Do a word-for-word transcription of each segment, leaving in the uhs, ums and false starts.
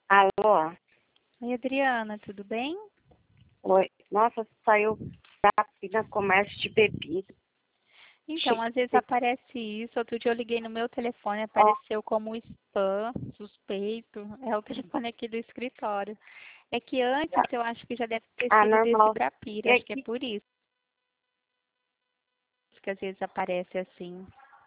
Alô? Oi, Adriana, tudo bem? Oi. Nossa, saiu da Pina Comércio de Bebida. Então, às vezes aparece isso. Outro dia eu liguei no meu telefone, Ó, apareceu como spam, suspeito. É o telefone aqui do escritório. É que antes eu acho que já deve ter ah, sido desse normal. Brapira, É acho que é que, por isso que às vezes aparece assim.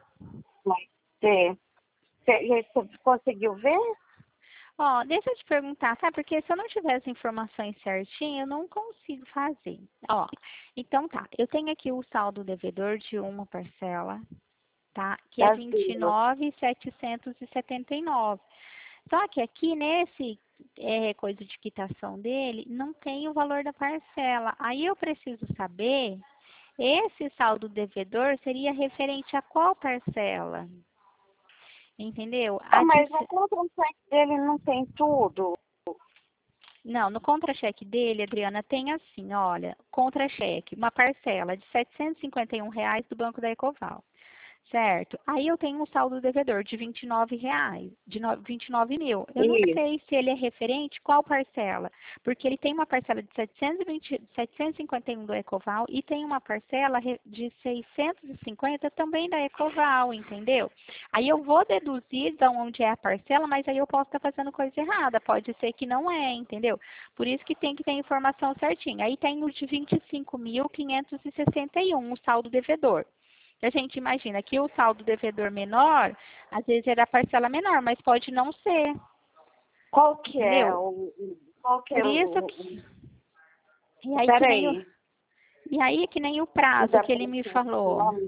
você, você, você conseguiu ver? Ó, deixa eu te perguntar, tá? Porque se eu não tiver as informações certinhas, eu não consigo fazer. Ó, então tá, eu tenho aqui o saldo devedor de uma parcela, tá? Que é Das vinte e duas. nove mil setecentos e setenta e nove. Só que aqui nesse é, coisa de quitação dele, não tem o valor da parcela. Aí eu preciso saber, esse saldo devedor seria referente a qual parcela? Entendeu? Ah, A de, mas no contra-cheque dele não tem tudo. não, no contra-cheque dele, Adriana, tem assim, olha, contra-cheque, uma parcela de setecentos e cinquenta e um reais do Banco da Ecoval. Certo. Aí eu tenho um saldo devedor de vinte e nove reais, de no- vinte e nove mil. Eu não Isso. sei se ele é referente qual parcela, porque ele tem uma parcela de setecentos e vinte, setecentos e cinquenta e um do Ecoval e tem uma parcela re- de seiscentos e cinquenta também da Ecoval, entendeu? Aí eu vou deduzir de onde é a parcela, mas aí eu posso estar fazendo coisa errada, pode ser que não é, entendeu? Por isso que tem que ter a informação certinha. Aí tem o de vinte e cinco mil quinhentos e sessenta e um, o saldo devedor. A gente imagina que o saldo devedor menor, às vezes é da parcela menor, mas pode não ser, Qual que é entendeu? o... o- Qual que Por é isso o... que, o e aí que nem o, peraí. e aí que nem o O prazo da que ele me parcela falou. nome.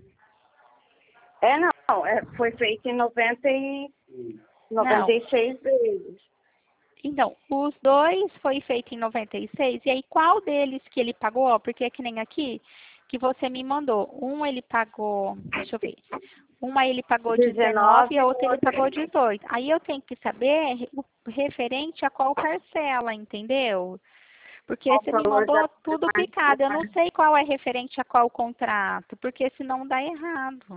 É, não. É, foi feito em noventa e, noventa Não, e seis vezes. então, os dois foi feito em noventa e seis, e aí qual deles que ele pagou? Ó, porque é que nem aqui, que você me mandou. Um ele pagou, deixa eu ver. Uma ele pagou dezenove e dezenove a e o outra ele outro... pagou dezoito. Aí eu tenho que saber o referente a qual parcela, entendeu? Porque Qual o você me valor da, mandou da tudo picado. Eu não parcela? sei qual é referente a qual contrato, porque senão dá errado.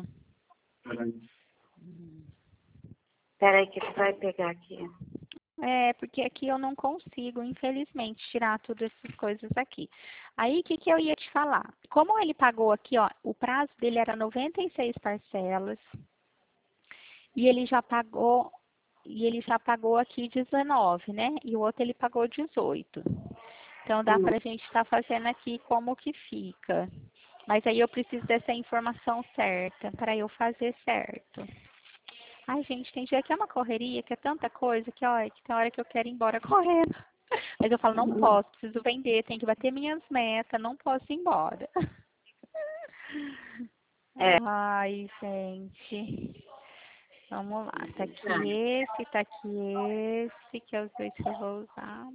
Peraí que ele vai pegar aqui. É, porque aqui eu não consigo, infelizmente, tirar todas essas coisas aqui. Aí, o que, que eu ia te falar? Como ele pagou aqui, ó, o prazo dele era noventa e seis parcelas, e ele já pagou, e ele já pagou aqui dezenove, né? E o outro ele pagou dezoito. Então, dá Hum. pra gente estar fazendo aqui como que fica. Mas aí eu preciso dessa informação certa, para eu fazer certo. Ai, gente, tem dia que é uma correria, que é tanta coisa, que, ó, que tem hora que eu quero ir embora correndo. Mas eu falo, não posso, preciso vender, tenho que bater minhas metas, não posso ir embora. É, Ai, gente. Vamos lá. Tá aqui tá. esse, tá aqui esse, que é os dois que eu vou usar.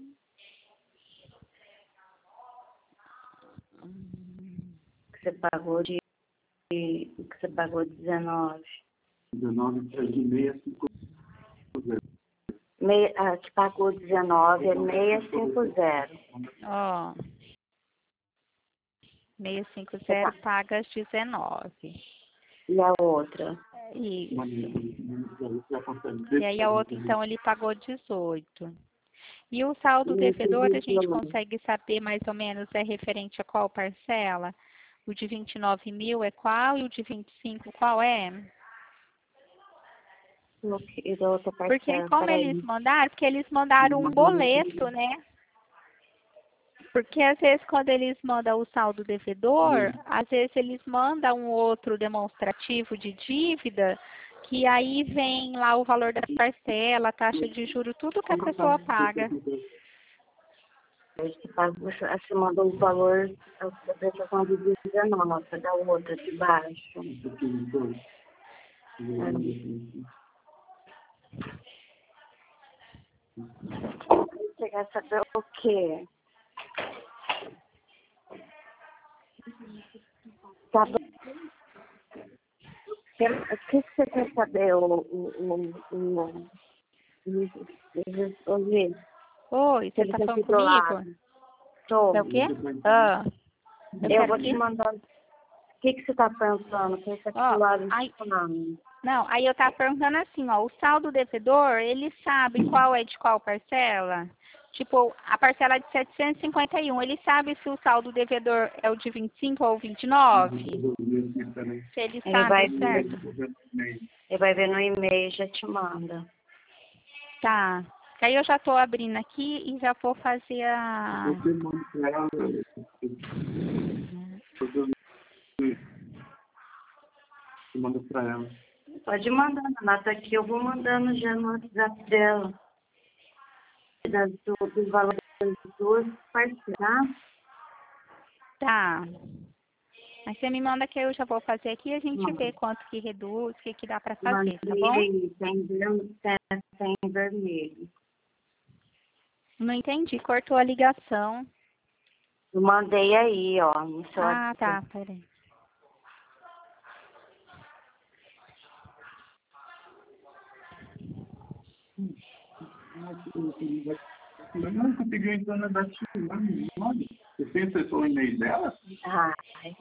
Hum, Que você pagou de. Que você pagou dezenove. dezenove é de meia cinco zero. Meia, ah, que pagou dezenove é seiscentos e cinquenta. Ó, seiscentos e Você cinquenta tá- paga as dezenove. E a outra? Isso. Já consegue E aí a outra, ver. então, ele pagou dezoito. E o saldo devedor, a gente consegue saber mais ou menos é referente a qual parcela? O de vinte e nove mil é qual e o de vinte e cinco qual é? E da outra Porque parcela? como eles Peraí. mandaram, porque eles mandaram um boleto, né? Porque às vezes quando eles mandam o saldo devedor, às vezes eles mandam um outro demonstrativo de dívida, que aí vem lá o valor das parcelas, taxa de juro, tudo que a pessoa paga. Você, pagou, você mandou o valor da prestação de dezenove, da outra de baixo. Você quer saber o quê? Tá bom. O que que você quer saber, o, o, o, o, o, o, Oi, se você ele tá tem falando sido comigo? lá? Tô. É o quê? Ah, eu Eu quero vou que... te mandar. O que, que você está pensando? Quem está Ó, titular ai, falando? Não, aí eu tava perguntando assim, ó, o saldo devedor, ele sabe qual é de qual parcela? Tipo, a parcela de setecentos e cinquenta e um, ele sabe se o saldo devedor é o de vinte e cinco ou vinte e nove? Se ele Ele sabe, vai certo? Ele vai ver no e-mail e já te manda. Tá. Aí eu já tô abrindo aqui e já vou fazer a... Você manda pra ela. Você manda pra ela. Pode mandar, ela tá aqui, eu vou mandando já no WhatsApp dela. Das, do, dos valores das duas parcelas. Tá. Mas você me manda que eu já vou fazer aqui e a gente Manda. vê quanto que reduz, o que que dá pra fazer, tá Mandei bom? aí, tem, tem, tem vermelho. Não entendi, cortou a ligação. Eu mandei aí, ó, no seu Ah, WhatsApp. tá, peraí. Não conseguiu entrar na da Tilane. Você tem acessou o e-mail dela? Ai.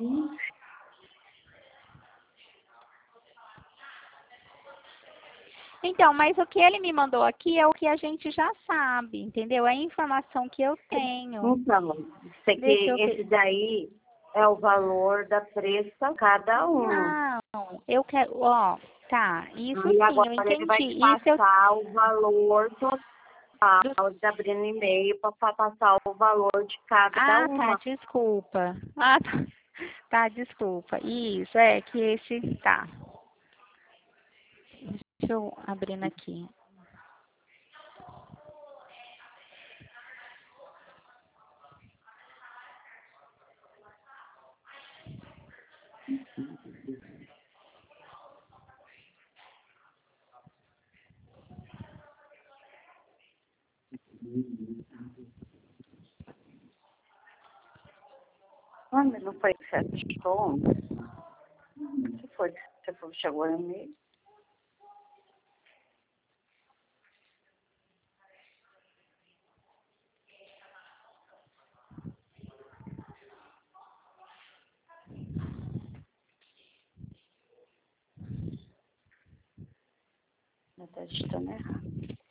Então, mas o que ele me mandou aqui é o que a gente já sabe, entendeu? É a informação que eu tenho. Então, você que Deixa eu ver. esse daí é o valor da preço a cada um. Não, eu quero, ó, tá, isso E sim, agora eu ele vai entendi. te Isso eu passar o valor total, de abrindo e-mail para passar o valor de cada Ah, uma. tá, desculpa. Ah, tá. Tá, desculpa. Isso, é que esse. Tá. Deixa eu abrindo aqui. Ah, mas não foi que você achou? Se foi que você falou, chegou no e-mail. Eu tô digitando errado.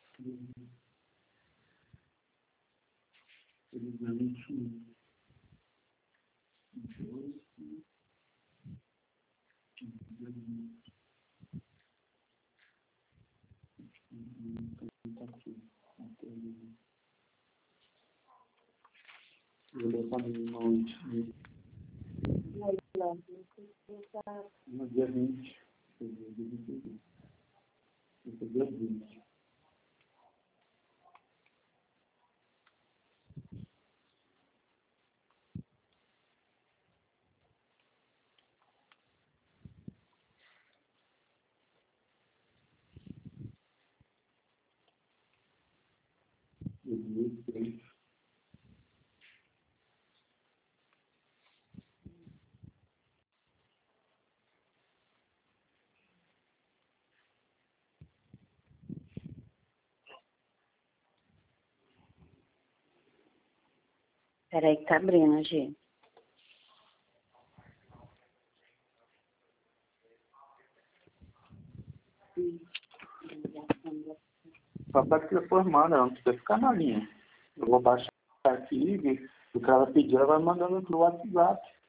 No dia vinte. No dia vinte. Peraí que tá abrindo, Gi. Só para te informar, não precisa ficar na linha. Eu vou baixar aqui, o que ela pedir, ela vai mandando no WhatsApp.